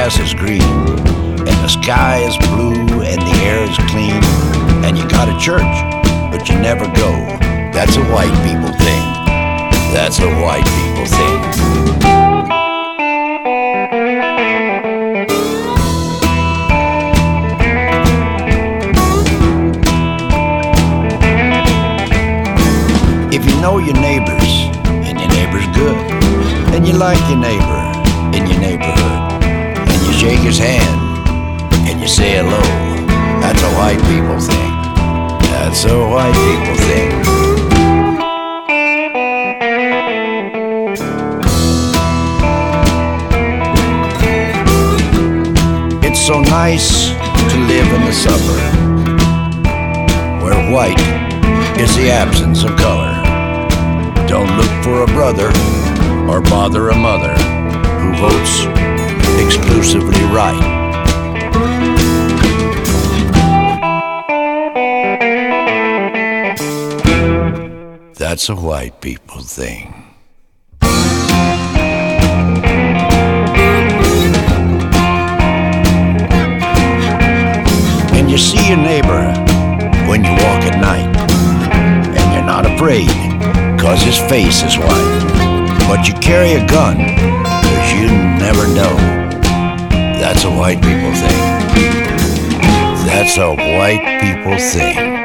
grass is green, and the sky is blue, and the air is clean, and you got a church, but you never go. That's a white people thing. That's a white people thing. If you know your neighbors, and your neighbor's good, and you like your neighbor in your neighborhood, and you shake his hand, and you say hello, that's a white people thing. That's a white people thing. It's so nice to live in the suburb, where white is the absence of color. Don't look for a brother or bother a mother who votes exclusively right. That's a white people thing. And you see your neighbor when you walk at night, and you're not afraid, 'cause his face is white. But you carry a gun, 'cause you never know. That's a white people thing. That's a white people thing.